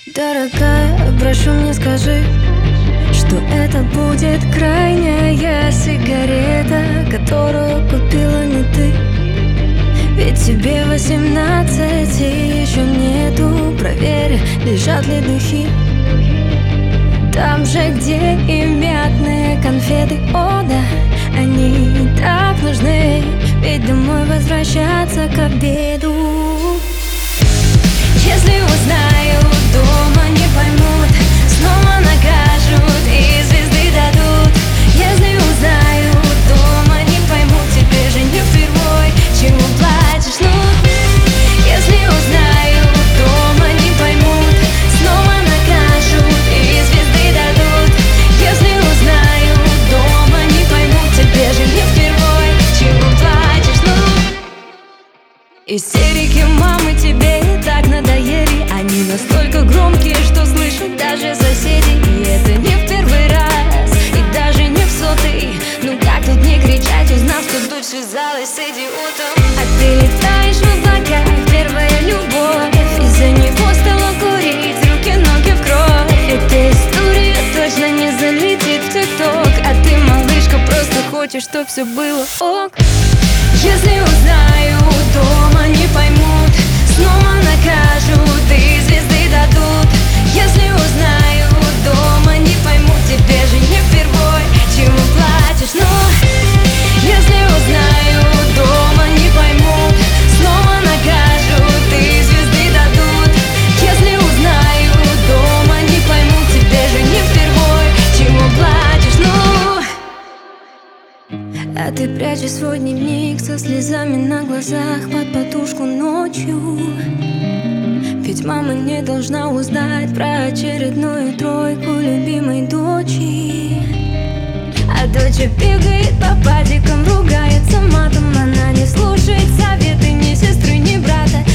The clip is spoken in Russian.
Дорогая, прошу, не скажи, что это будет крайняя сигарета, которую купила не ты. Ведь тебе 18 и еще нету. Проверь, лежат ли духи там же, где и мятные конфеты. О да, они так нужны, ведь домой возвращаться к обеду. Если узнают, дома не поймут, снова накажут и звезды дадут. Если узнают, дома не поймут, тебе же не впервой, чему плачешь, ну. Если узнают, дома не поймут, снова накажут и звезды дадут. Если узнают, дома не поймут, тебе же не впервой, чему плачешь, ну. Истерики мамы тебе и так надоели. Они настолько громкие, что слышат даже соседи. И это не в первый раз, и даже не в сотый. Ну как тут не кричать, узнав, что дочь связалась с идиотом? А ты летаешь в облаках, первая любовь. Из-за него стала курить, руки-ноги в кровь. Эта история точно не залетит в ТикТок. А ты, малышка, просто хочешь, чтоб все было ок. Если узнают, дома не поймут, снова накажут и звезды дадут. Если узнают, дома не поймут, тебе же не впервой, чему плачешь, но. Если узнают, дома не поймут, снова накажут и звезды дадут. Если узнают, дома не поймут, тебе же не впервой, чему плачешь, ну. А ты прячешь свой дневник со слезами на глазах под подушку ночью. Ведь мама не должна узнать про очередную тройку любимой дочери. А дочь бегает по падикам, ругается матом. Она не слушает советы ни сестры, ни брата.